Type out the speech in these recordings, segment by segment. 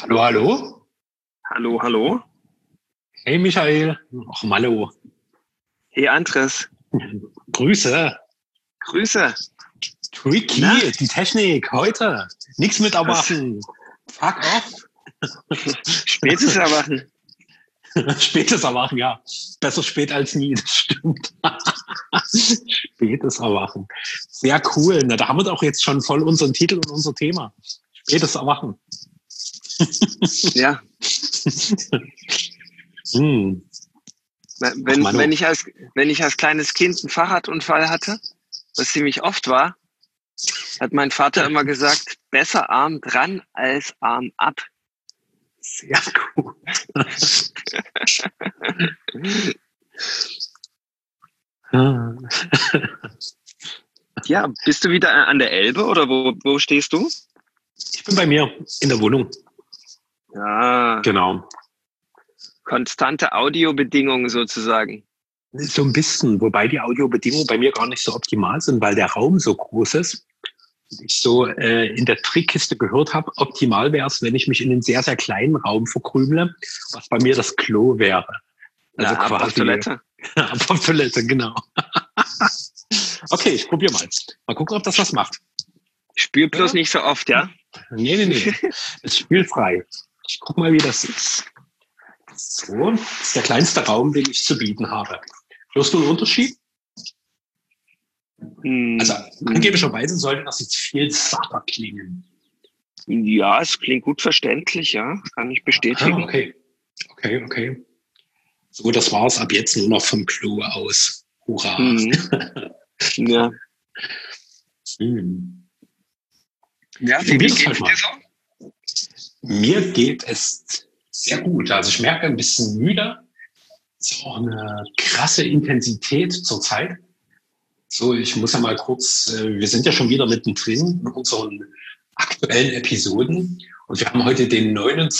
Hallo, hallo. Hallo, hallo. Hey Michael. Ach, Mallo. Hey Andres, Grüße. Grüße. Na, Tricky, die Technik heute. Nichts mit was erwarten. Fuck off. spätes Erwachen. Spätes Erwachen, ja. Besser spät als nie, das stimmt. Spätes Erwachen. Sehr cool. Na, da haben wir doch jetzt schon voll unseren Titel und unser Thema. Spätes Erwachen. Ja, Hm. Ach, wenn, Mano. wenn ich als, wenn ich als kleines Kind einen Fahrradunfall hatte, was ziemlich oft war, hat mein Vater immer gesagt, besser Arm dran als Arm ab. Sehr cool. Ja, bist du wieder an der Elbe oder wo stehst du? Ich bin bei mir in der Wohnung. Ja, Genau. konstante Audiobedingungen sozusagen. So ein bisschen, wobei die Audiobedingungen bei mir gar nicht so optimal sind, weil der Raum so groß ist. Ich so in der Trickkiste gehört habe, optimal wäre es, wenn ich mich in einen sehr, sehr kleinen Raum verkrümle, was bei mir das Klo wäre. Also Na, ab auf quasi Toilette. ab auf Toilette, genau. Okay, ich probiere mal. Mal gucken, ob das was macht. Spür bloß Ja? nicht so oft, ja? Nee. Es ist spielfrei. Ich guck mal, wie das ist. So, das ist der kleinste Raum, den ich zu bieten habe. Hörst du einen Unterschied? Also Hm. angeblicherweise sollte das jetzt viel satter klingen. Ja, es klingt gut verständlich, ja, kann ich Ah, bestätigen. okay. So, das war's ab jetzt nur noch vom Klo aus. Hurra. Mhm. Ja. Hm. Ja, Ich wie probiere das halt geht's dir mal. so? Mir geht es sehr gut. Also ich merke ein bisschen müde. Es ist auch eine krasse Intensität zurzeit. So, ich muss ja mal kurz, wir sind ja schon wieder mittendrin in unseren aktuellen Episoden und wir haben heute den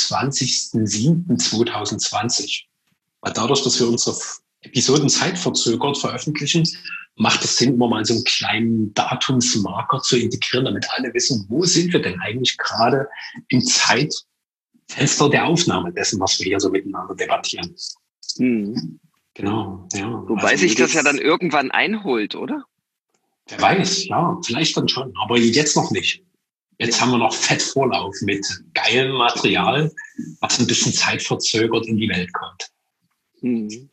29.07.2020. Weil dadurch, dass wir unsere Episoden zeitverzögert veröffentlichen, macht es Sinn, immer mal so einen kleinen Datumsmarker zu integrieren, damit alle wissen, wo sind wir denn eigentlich gerade im Zeitfenster der Aufnahme dessen, was wir hier so miteinander debattieren. Mhm. Genau, ja. Wobei Also sich mir das ja dann geht's, irgendwann einholt, oder? wer weiß, ja, vielleicht dann schon, aber jetzt noch nicht. Jetzt Ja. haben wir noch fett Vorlauf mit geilem Material, was ein bisschen zeitverzögert in die Welt kommt. Mhm.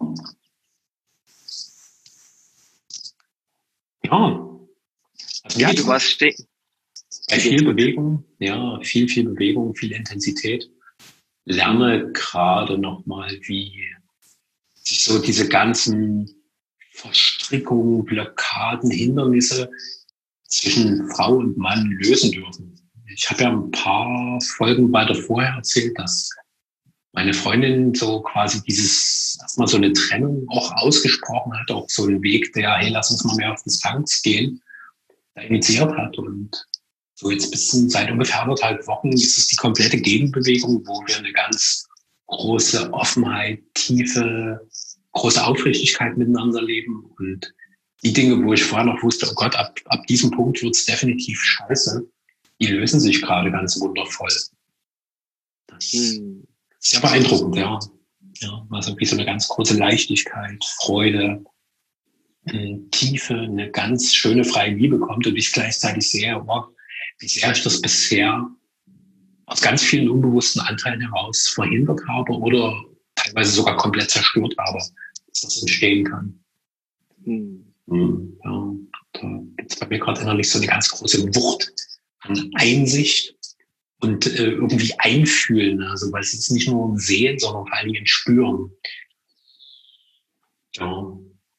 Ja, also mir Ja, geht's du warst gut. stehen. Bei Dir geht's viel gut. Bewegung, ja, viel Bewegung, viel Intensität. Lerne gerade nochmal, wie sich so diese ganzen Verstrickungen, Blockaden, Hindernisse zwischen Frau und Mann lösen dürfen. Ich habe ja ein paar Folgen weiter vorher erzählt, dass meine Freundin so quasi dieses, erstmal so eine Trennung auch ausgesprochen hat, auch so einen Weg, der, hey, lass uns mal mehr auf Distanz gehen, da initiiert hat. Und so jetzt bis seit ungefähr 1,5 Wochen ist es die komplette Gegenbewegung, wo wir eine ganz große Offenheit, tiefe, große Aufrichtigkeit miteinander leben. Und die Dinge, wo ich vorher noch wusste, oh Gott, ab diesem Punkt wird es definitiv scheiße, die lösen sich gerade ganz wundervoll. Das ist Mhm. sehr beeindruckend, ja. Ja, also wie so eine ganz große Leichtigkeit, Freude, Tiefe, eine ganz schöne freie Liebe kommt und ich gleichzeitig sehe, oh, wie sehr ich das bisher aus ganz vielen unbewussten Anteilen heraus verhindert habe oder teilweise sogar komplett zerstört habe, dass das entstehen kann. Mhm. Ja, da gibt es bei mir gerade innerlich so eine ganz große Wucht an Einsicht und irgendwie einfühlen. Also, weil es ist nicht nur ein Sehen, sondern vor allem ein Spüren. Ja,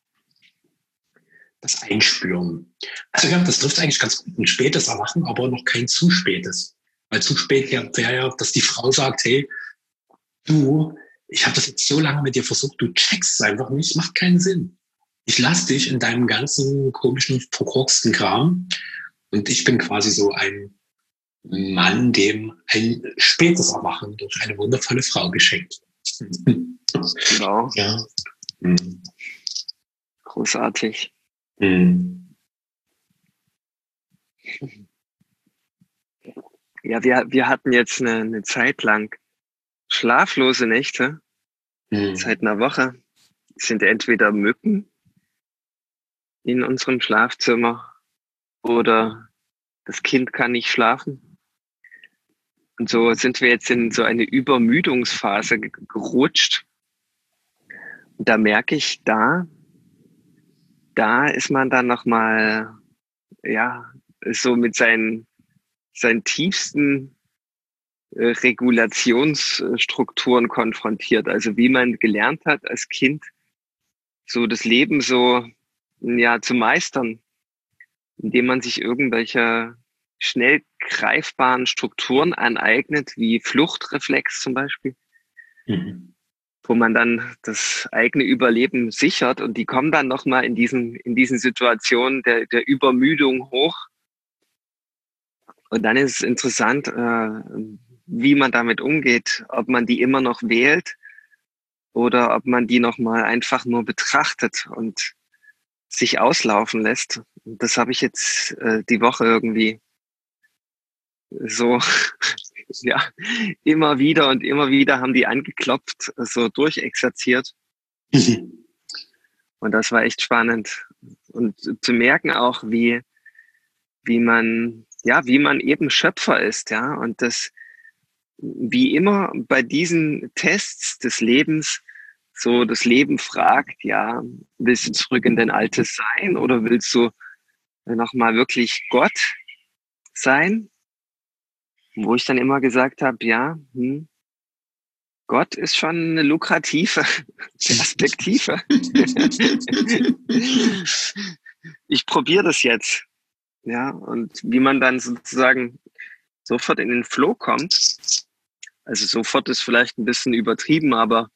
das Einspüren. Also ja, das trifft eigentlich ganz gut. Ein spätes Erwachen, aber noch kein zu spätes. Weil zu spät wäre ja, dass die Frau sagt, hey, du, ich habe das jetzt so lange mit dir versucht, du checkst es einfach nicht, macht keinen Sinn. Ich lass dich in deinem ganzen komischen, verkorksten Kram und ich bin quasi so ein Mann, dem ein spätes Erwachen durch eine wundervolle Frau geschenkt. Wow, Ja. Hm. großartig. Hm. Ja, wir hatten jetzt eine Zeit lang schlaflose Nächte, seit einer Woche. Es sind entweder Mücken in unserem Schlafzimmer oder das Kind kann nicht schlafen. Und so sind wir jetzt in so eine Übermüdungsphase gerutscht. Und da merke ich, da ist man dann nochmal, ja, so mit seinen tiefsten Regulationsstrukturen konfrontiert. Also wie man gelernt hat als Kind, so das Leben so, ja, zu meistern, indem man sich irgendwelche schnell greifbaren Strukturen aneignet, wie Fluchtreflex zum Beispiel, wo man dann das eigene Überleben sichert, und die kommen dann nochmal in diesen Situationen der Übermüdung hoch. Und dann ist es interessant, wie man damit umgeht, ob man die immer noch wählt oder ob man die nochmal einfach nur betrachtet und sich auslaufen lässt. Und das habe ich jetzt die Woche irgendwie so, ja, immer wieder haben die angeklopft, so durchexerziert. Und das war echt spannend. Und zu merken auch, wie man eben Schöpfer ist, ja. Und das, wie immer bei diesen Tests des Lebens, so das Leben fragt, ja, willst du zurück in dein altes Sein oder willst du nochmal wirklich Gott sein? Wo ich dann immer gesagt habe, ja, Gott ist schon eine lukrative Perspektive. Ich probiere das jetzt. Ja, und wie man dann sozusagen sofort in den Flow kommt, also sofort ist vielleicht ein bisschen übertrieben, aber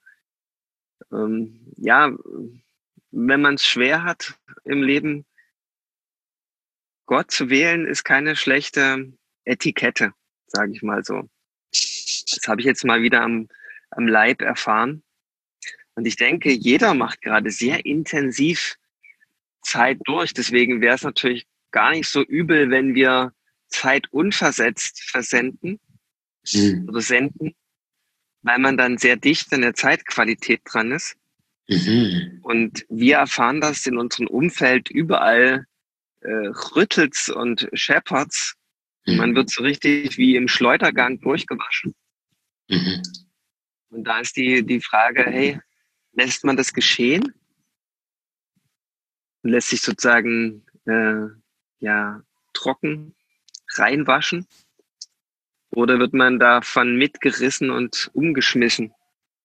ja, wenn man es schwer hat im Leben, Gott zu wählen, ist keine schlechte Etikette, sage ich mal so. Das habe ich jetzt mal wieder am Leib erfahren. Und ich denke, jeder macht gerade sehr intensiv Zeit durch. Deswegen wäre es natürlich gar nicht so übel, wenn wir Zeit unversetzt versenden oder senden, weil man dann sehr dicht an der Zeitqualität dran ist. Und wir erfahren das in unserem Umfeld überall, rüttelt's und scheppert's. Man wird so richtig wie im Schleudergang durchgewaschen. Und da ist die Frage, hey, lässt man das geschehen? Und lässt sich sozusagen trocken reinwaschen? Oder wird man davon mitgerissen und umgeschmissen?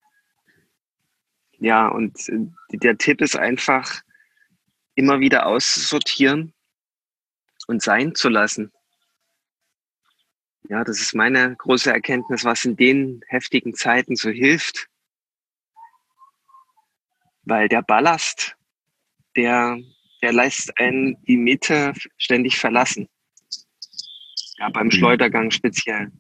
Ja, und der Tipp ist einfach, immer wieder auszusortieren und sein zu lassen. Ja, das ist meine große Erkenntnis, was in den heftigen Zeiten so hilft. Weil der Ballast, der lässt einen die Mitte ständig verlassen. Ja, beim Schleudergang speziell.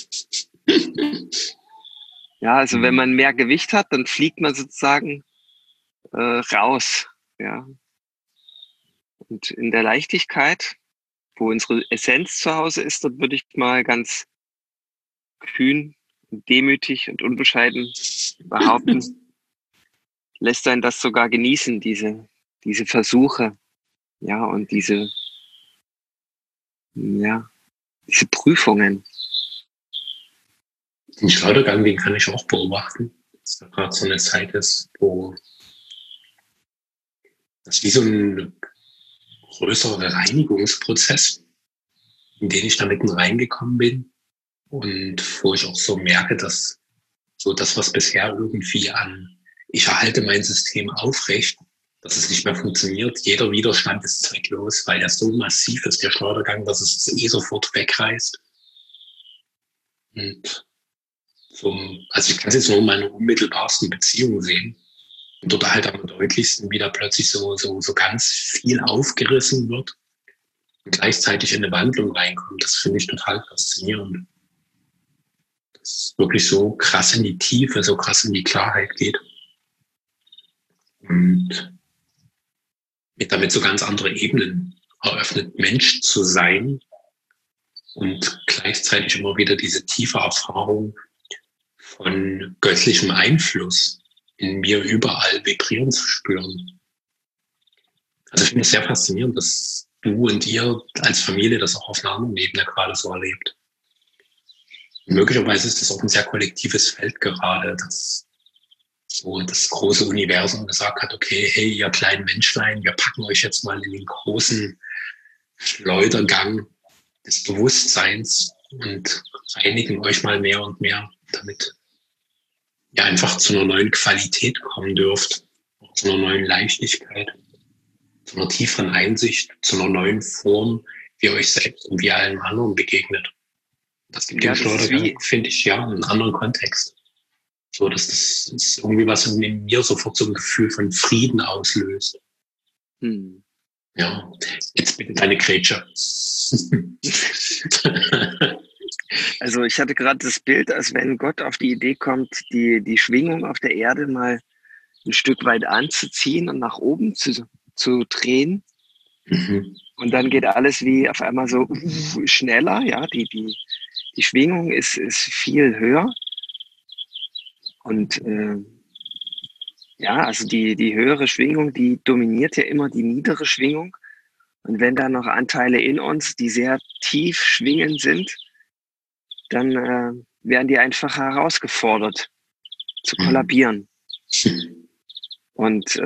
Ja, also wenn man mehr Gewicht hat, dann fliegt man sozusagen raus. Ja. Und in der Leichtigkeit, wo unsere Essenz zu Hause ist, dort würde ich mal ganz kühn, demütig und unbescheiden behaupten, lässt einen das sogar genießen, diese Versuche, ja, und diese Prüfungen. Den Schleudergang, den kann ich auch beobachten, dass da gerade so eine Zeit ist, wo das wie so ein größerer Reinigungsprozess, in den ich da mitten reingekommen bin und wo ich auch so merke, dass so das, was bisher irgendwie ich erhalte mein System aufrecht, dass es nicht mehr funktioniert. Jeder Widerstand ist zwecklos, weil er so massiv ist, der Schleudergang, dass es sofort wegreißt. Und also ich kann es jetzt nur in meiner unmittelbarsten Beziehung sehen. Und dort halt am deutlichsten wieder plötzlich so ganz viel aufgerissen wird und gleichzeitig in eine Wandlung reinkommt. Das finde ich total faszinierend. Dass es wirklich so krass in die Tiefe, so krass in die Klarheit geht. Und damit so ganz andere Ebenen eröffnet, Mensch zu sein und gleichzeitig immer wieder diese tiefe Erfahrung von göttlichem Einfluss in mir überall vibrieren zu spüren. Also ich finde es sehr faszinierend, dass du und ihr als Familie das auch auf einer anderen Ebene gerade so erlebt. Und möglicherweise ist das auch ein sehr kollektives Feld gerade, dass so das große Universum gesagt hat, okay, hey, ihr kleinen Menschlein, wir packen euch jetzt mal in den großen Schleudergang des Bewusstseins und reinigen euch mal mehr und mehr, damit ihr einfach zu einer neuen Qualität kommen dürft, zu einer neuen Leichtigkeit, zu einer tieferen Einsicht, zu einer neuen Form, wie ihr euch selbst und wie allen anderen begegnet. Das gibt dem Schleudergang, finde ich, ja, einen anderen Kontext. So, dass das ist irgendwie was in mir sofort so ein Gefühl von Frieden auslöst. Ja, jetzt bitte deine Grätsche. Also ich hatte gerade das Bild, als wenn Gott auf die Idee kommt, die Schwingung auf der Erde mal ein Stück weit anzuziehen und nach oben zu drehen. Und dann geht alles wie auf einmal so schneller. Ja, die Schwingung ist viel höher. Und ja, also die höhere Schwingung, die dominiert ja immer die niedere Schwingung. Und wenn da noch Anteile in uns, die sehr tief schwingend sind, dann werden die einfach herausgefordert zu kollabieren. Und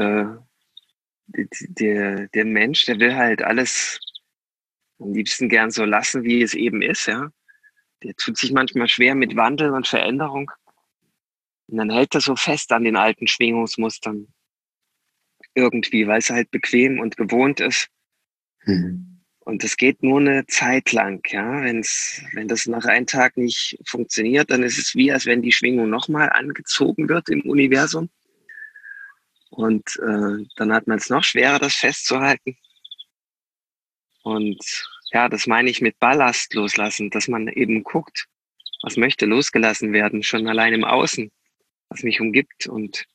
der Mensch, der will halt alles am liebsten gern so lassen, wie es eben ist. Ja, der tut sich manchmal schwer mit Wandel und Veränderung. Und dann hält er so fest an den alten Schwingungsmustern. Irgendwie, weil es halt bequem und gewohnt ist. Und das geht nur eine Zeit lang. Ja? Wenn das nach einem Tag nicht funktioniert, dann ist es wie, als wenn die Schwingung nochmal angezogen wird im Universum. Und dann hat man es noch schwerer, das festzuhalten. Und ja, das meine ich mit Ballast loslassen, dass man eben guckt, was möchte losgelassen werden, schon allein im Außen, was mich umgibt und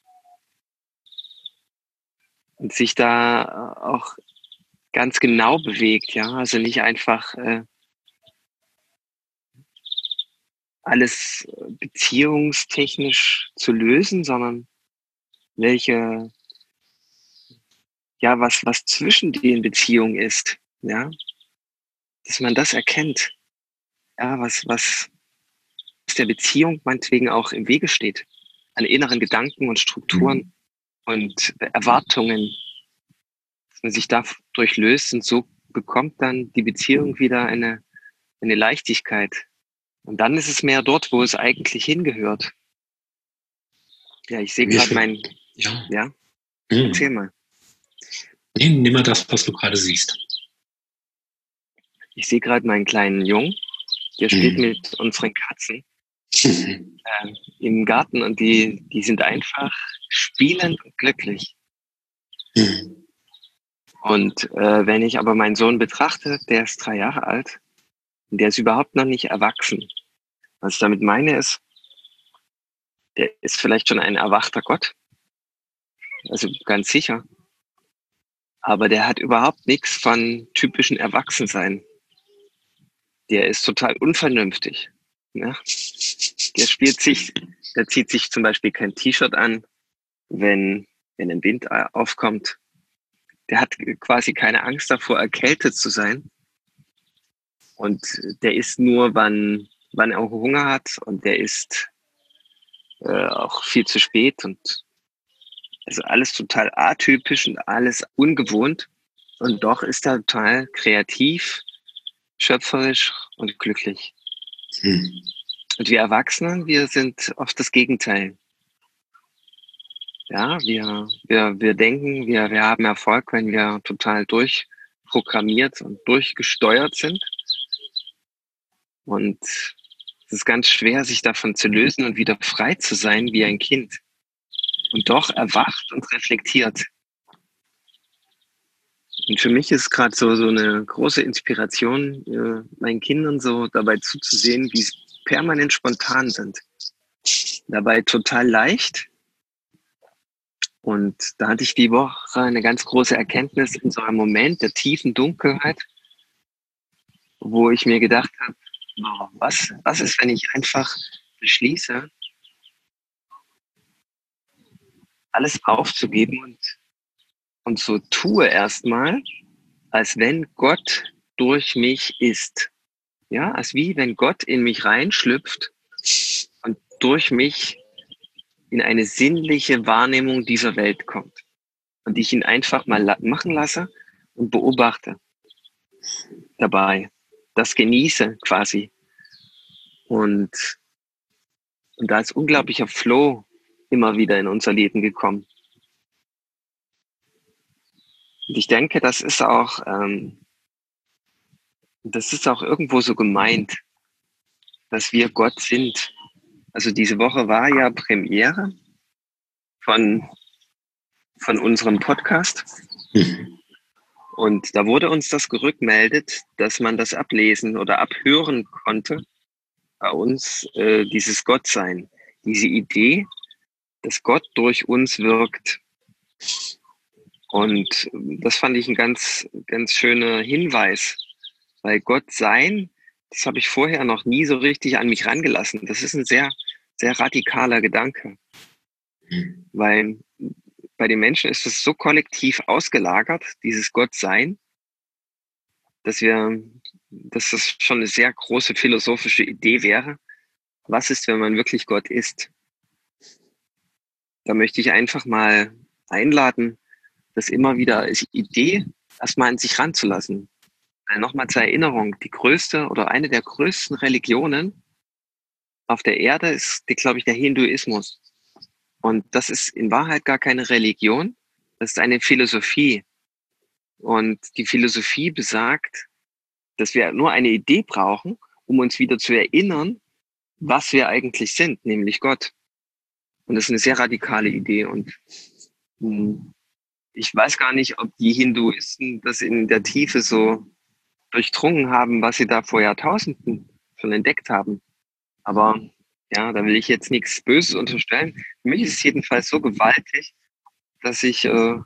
sich da auch ganz genau bewegt, ja, also nicht einfach alles beziehungstechnisch zu lösen, sondern was zwischen den Beziehungen ist, ja, dass man das erkennt, ja, was der Beziehung meinetwegen auch im Wege steht, an inneren Gedanken und Strukturen und Erwartungen, dass man sich dadurch löst und so bekommt dann die Beziehung wieder eine Leichtigkeit. Und dann ist es mehr dort, wo es eigentlich hingehört. Ja, ich sehe gerade Ja, erzähl mal. Nee, nimm mal das, was du gerade siehst. Ich sehe gerade meinen kleinen Jungen, der spielt mit unseren Katzen im Garten und die sind einfach spielend und glücklich. Und wenn ich aber meinen Sohn betrachte, der ist 3 Jahre alt und der ist überhaupt noch nicht erwachsen. Was ich damit meine ist, der ist vielleicht schon ein erwachter Gott, also ganz sicher. Aber der hat überhaupt nichts von typischen Erwachsensein. Der ist total unvernünftig. Ja? Der zieht sich zum Beispiel kein T-Shirt an, wenn ein Wind aufkommt. Der hat quasi keine Angst davor, erkältet zu sein. Und der isst nur, wann er Hunger hat. Und der isst auch viel zu spät. Und also alles total atypisch und alles ungewohnt. Und doch ist er total kreativ, schöpferisch und glücklich. Und wir Erwachsenen, wir sind oft das Gegenteil. Ja, wir denken, wir haben Erfolg, wenn wir total durchprogrammiert und durchgesteuert sind. Und es ist ganz schwer, sich davon zu lösen und wieder frei zu sein wie ein Kind. Und doch erwacht und reflektiert. Und für mich ist gerade so eine große Inspiration, meinen Kindern so dabei zuzusehen, wie sie permanent spontan sind. Dabei total leicht. Und da hatte ich die Woche eine ganz große Erkenntnis in so einem Moment der tiefen Dunkelheit, wo ich mir gedacht habe, Was ist, wenn ich einfach beschließe, alles aufzugeben und so tue erstmal, als wenn Gott durch mich ist. Ja, als wie wenn Gott in mich reinschlüpft und durch mich in eine sinnliche Wahrnehmung dieser Welt kommt. Und ich ihn einfach mal machen lasse und beobachte dabei. Das genieße quasi. Und da ist unglaublicher Flow immer wieder in unser Leben gekommen. Und ich denke, das ist auch irgendwo so gemeint, dass wir Gott sind. Also diese Woche war ja Premiere von unserem Podcast. Und da wurde uns das gerückmeldet, dass man das ablesen oder abhören konnte bei uns, dieses Gottsein, diese Idee, dass Gott durch uns wirkt. Und das fand ich ein ganz, ganz schöner Hinweis, weil Gott sein, das habe ich vorher noch nie so richtig an mich rangelassen. Das ist ein sehr, sehr radikaler Gedanke, weil bei den Menschen ist es so kollektiv ausgelagert, dieses Gottsein, dass das schon eine sehr große philosophische Idee wäre. Was ist, wenn man wirklich Gott ist? Da möchte ich einfach mal einladen, das immer wieder als Idee erstmal an sich ranzulassen. Nochmal zur Erinnerung, die größte oder eine der größten Religionen auf der Erde ist, glaube ich, der Hinduismus. Und das ist in Wahrheit gar keine Religion, das ist eine Philosophie. Und die Philosophie besagt, dass wir nur eine Idee brauchen, um uns wieder zu erinnern, was wir eigentlich sind, nämlich Gott. Und das ist eine sehr radikale Idee. Und ich weiß gar nicht, ob die Hinduisten das in der Tiefe so durchdrungen haben, was sie da vor Jahrtausenden schon entdeckt haben. Aber ja, da will ich jetzt nichts Böses unterstellen. Für mich ist es jedenfalls so gewaltig, dass ich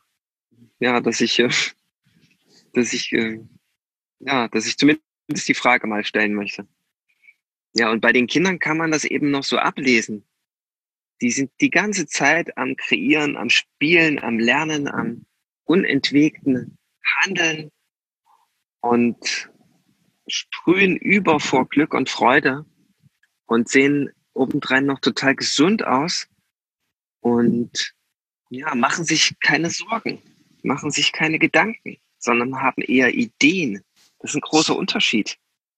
zumindest die Frage mal stellen möchte. Ja, und bei den Kindern kann man das eben noch so ablesen. Die sind die ganze Zeit am Kreieren, am Spielen, am Lernen, am unentwegten Handeln und sprühen über vor Glück und Freude und sehen obendrein noch total gesund aus und ja, machen sich keine Sorgen, machen sich keine Gedanken, sondern haben eher Ideen. Das ist ein großer Unterschied.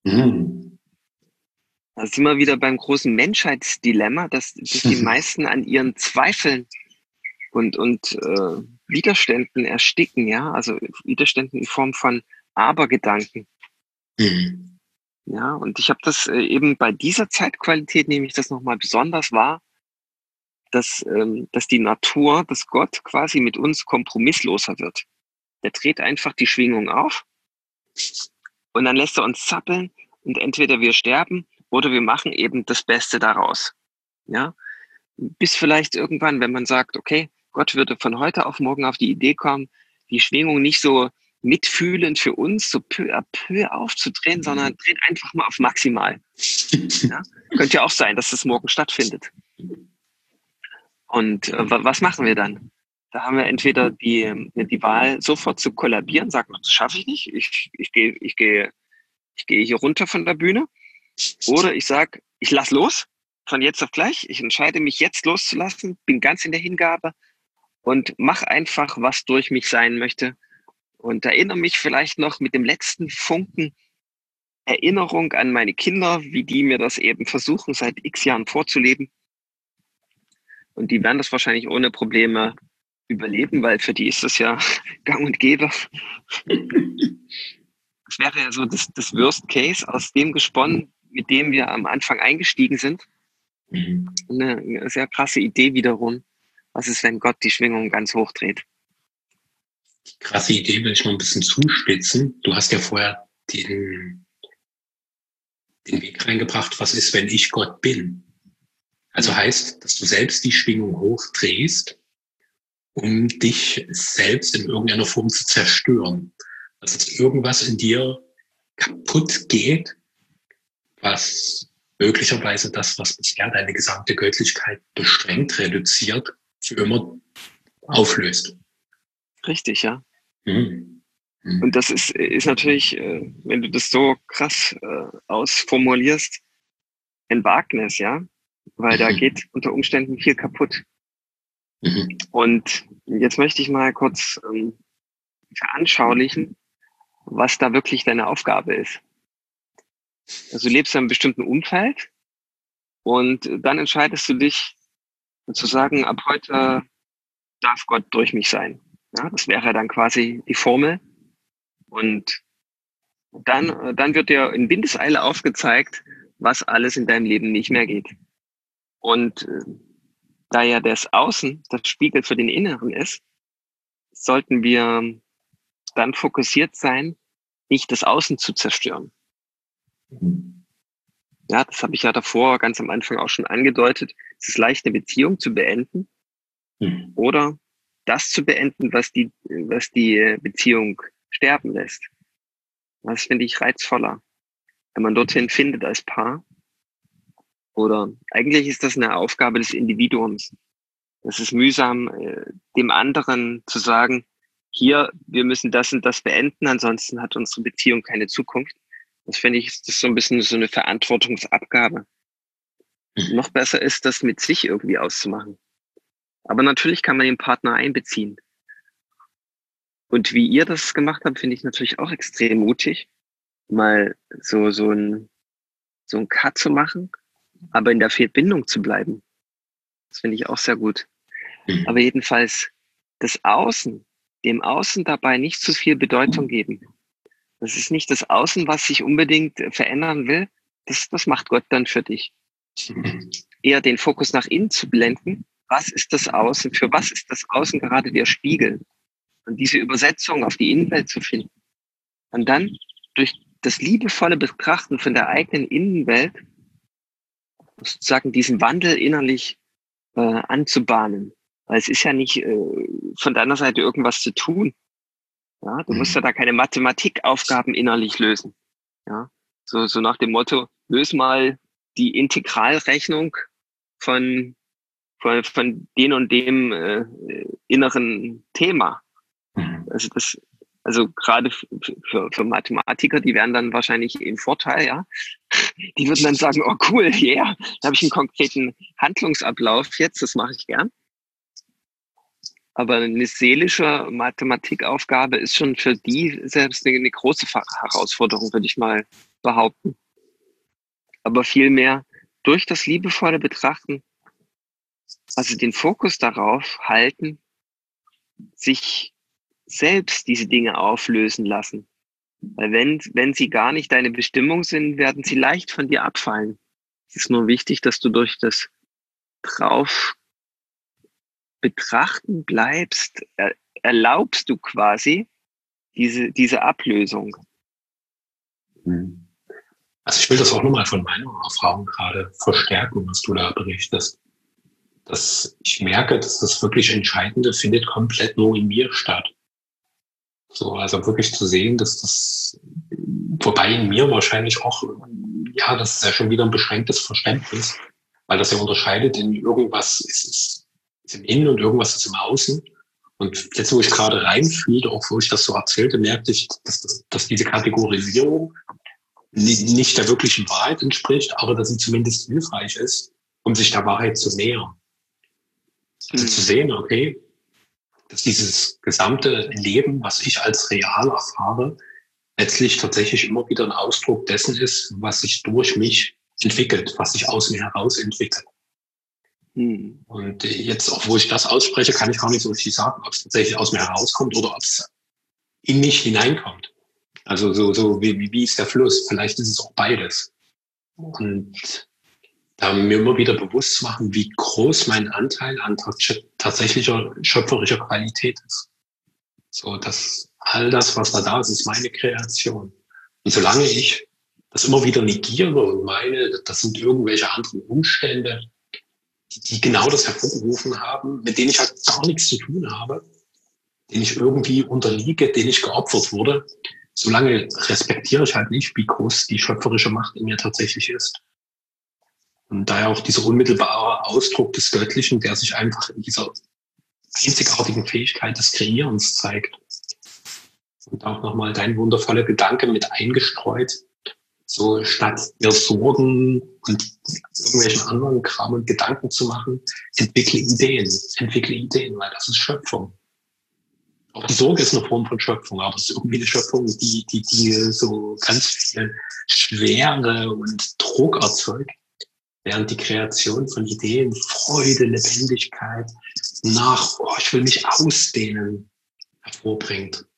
Da sind wir wieder beim großen Menschheitsdilemma, dass die meisten an ihren Zweifeln und Widerständen ersticken, ja, also Widerständen in Form von Abergedanken. Ja, und ich habe das eben bei dieser Zeitqualität, nehme ich das nochmal besonders wahr, dass die Natur, dass Gott quasi mit uns kompromissloser wird. Der dreht einfach die Schwingung auf und dann lässt er uns zappeln und entweder wir sterben oder wir machen eben das Beste daraus. Ja, bis vielleicht irgendwann, wenn man sagt, okay, Gott würde von heute auf morgen auf die Idee kommen, die Schwingung nicht so mitfühlend für uns so peu à peu aufzudrehen, sondern dreht einfach mal auf maximal. Ja? Könnte ja auch sein, dass das morgen stattfindet. Und was machen wir dann? Da haben wir entweder die Wahl, sofort zu kollabieren, sagen, das schaffe ich nicht, ich gehe hier runter von der Bühne. Oder ich sage, ich lass los, von jetzt auf gleich. Ich entscheide mich jetzt loszulassen, bin ganz in der Hingabe und mache einfach, was durch mich sein möchte. Und erinnere mich vielleicht noch mit dem letzten Funken Erinnerung an meine Kinder, wie die mir das eben versuchen, seit x Jahren vorzuleben. Und die werden das wahrscheinlich ohne Probleme überleben, weil für die ist das ja gang und gäbe. Das wäre ja so das Worst Case, aus dem gesponnen, mit dem wir am Anfang eingestiegen sind. Eine sehr krasse Idee wiederum. Was ist, wenn Gott die Schwingung ganz hoch dreht? Die krasse Idee will ich noch ein bisschen zuspitzen. Du hast ja vorher den Weg reingebracht, was ist, wenn ich Gott bin? Also heißt, dass du selbst die Schwingung hochdrehst, um dich selbst in irgendeiner Form zu zerstören. Also dass irgendwas in dir kaputt geht, was möglicherweise das, was bisher deine gesamte Göttlichkeit beschränkt, reduziert, für immer auflöst. Richtig, ja. Mhm. Und das ist natürlich, wenn du das so krass ausformulierst, ein Wagnis, ja, weil da geht unter Umständen viel kaputt. Mhm. Und jetzt möchte ich mal kurz veranschaulichen, was da wirklich deine Aufgabe ist. Also du lebst in einem bestimmten Umfeld und dann entscheidest du dich zu sagen, ab heute darf Gott durch mich sein. Ja, das wäre dann quasi die Formel. Und dann wird dir in Windeseile aufgezeigt, was alles in deinem Leben nicht mehr geht. Und da ja das Außen das Spiegel für den Inneren ist, sollten wir dann fokussiert sein, nicht das Außen zu zerstören. Ja, das habe ich ja davor ganz am Anfang auch schon angedeutet. Es ist leicht, eine Beziehung zu beenden oder das zu beenden, was die Beziehung sterben lässt. Das finde ich reizvoller, wenn man dorthin findet als Paar. Oder eigentlich ist das eine Aufgabe des Individuums. Es ist mühsam, dem anderen zu sagen, hier, wir müssen das und das beenden, ansonsten hat unsere Beziehung keine Zukunft. Das finde ich, ist das so ein bisschen so eine Verantwortungsabgabe. Noch besser ist, das mit sich irgendwie auszumachen. Aber natürlich kann man den Partner einbeziehen. Und wie ihr das gemacht habt, finde ich natürlich auch extrem mutig, mal so ein Cut zu machen, aber in der Verbindung zu bleiben. Das finde ich auch sehr gut. Aber jedenfalls das Außen, dem Außen dabei nicht zu viel Bedeutung geben. Das ist nicht das Außen, was sich unbedingt verändern will. Das macht Gott dann für dich. Eher den Fokus nach innen zu blenden. Was ist das Außen? Für was ist das Außen gerade der Spiegel? Und diese Übersetzung auf die Innenwelt zu finden. Und dann durch das liebevolle Betrachten von der eigenen Innenwelt sozusagen diesen Wandel innerlich anzubahnen. Weil es ist ja nicht von deiner Seite irgendwas zu tun. Ja, du musst ja da keine Mathematikaufgaben innerlich lösen. Ja, so nach dem Motto, löse mal die Integralrechnung von den und dem inneren Thema. Also gerade für Mathematiker, die wären dann wahrscheinlich im Vorteil, ja. Die würden dann sagen, oh cool, yeah, da habe ich einen konkreten Handlungsablauf jetzt, das mache ich gern. Aber eine seelische Mathematikaufgabe ist schon für die selbst eine große Herausforderung, würde ich mal behaupten. Aber vielmehr durch das liebevolle Betrachten, also den Fokus darauf halten, sich selbst diese Dinge auflösen lassen. Weil wenn sie gar nicht deine Bestimmung sind, werden sie leicht von dir abfallen. Es ist nur wichtig, dass du durch das drauf betrachten bleibst, erlaubst du quasi diese Ablösung. Also ich will das auch nochmal von meiner Erfahrung gerade verstärken, was du da berichtest. Dass ich merke, dass das wirklich Entscheidende findet komplett nur in mir statt. So, also wirklich zu sehen, dass das, wobei in mir wahrscheinlich auch, ja, das ist ja schon wieder ein beschränktes Verständnis, weil das ja unterscheidet in irgendwas ist im Innen und irgendwas ist im Außen. Und jetzt, wo ich gerade reinfühlte, auch wo ich das so erzählte, merkte ich, dass diese Kategorisierung nicht der wirklichen Wahrheit entspricht, aber dass sie zumindest hilfreich ist, um sich der Wahrheit zu nähern. Also zu sehen, okay, dass dieses gesamte Leben, was ich als real erfahre, letztlich tatsächlich immer wieder ein Ausdruck dessen ist, was sich durch mich entwickelt, was sich aus mir heraus entwickelt. Und jetzt, auch wo ich das ausspreche, kann ich gar nicht so richtig sagen, ob es tatsächlich aus mir herauskommt oder ob es in mich hineinkommt. Also so wie ist der Fluss? Vielleicht ist es auch beides. Und da mir immer wieder bewusst zu machen, wie groß mein Anteil an tatsächlicher schöpferischer Qualität ist. So, dass all das, was da ist, ist meine Kreation. Und solange ich das immer wieder negiere und meine, das sind irgendwelche anderen Umstände, die genau das hervorgerufen haben, mit denen ich halt gar nichts zu tun habe, denen ich irgendwie unterliege, denen ich geopfert wurde, solange respektiere ich halt nicht, wie groß die schöpferische Macht in mir tatsächlich ist. Und daher auch dieser unmittelbare Ausdruck des Göttlichen, der sich einfach in dieser einzigartigen Fähigkeit des Kreierens zeigt. Und auch nochmal dein wundervoller Gedanke mit eingestreut, so statt dir Sorgen und irgendwelchen anderen Kram und Gedanken zu machen, entwickle Ideen, weil das ist Schöpfung. Auch die Sorge ist eine Form von Schöpfung, aber es ist irgendwie eine Schöpfung, die so ganz viel Schwere und Druck erzeugt, während die Kreation von Ideen Freude, Lebendigkeit, ich will mich ausdehnen, hervorbringt.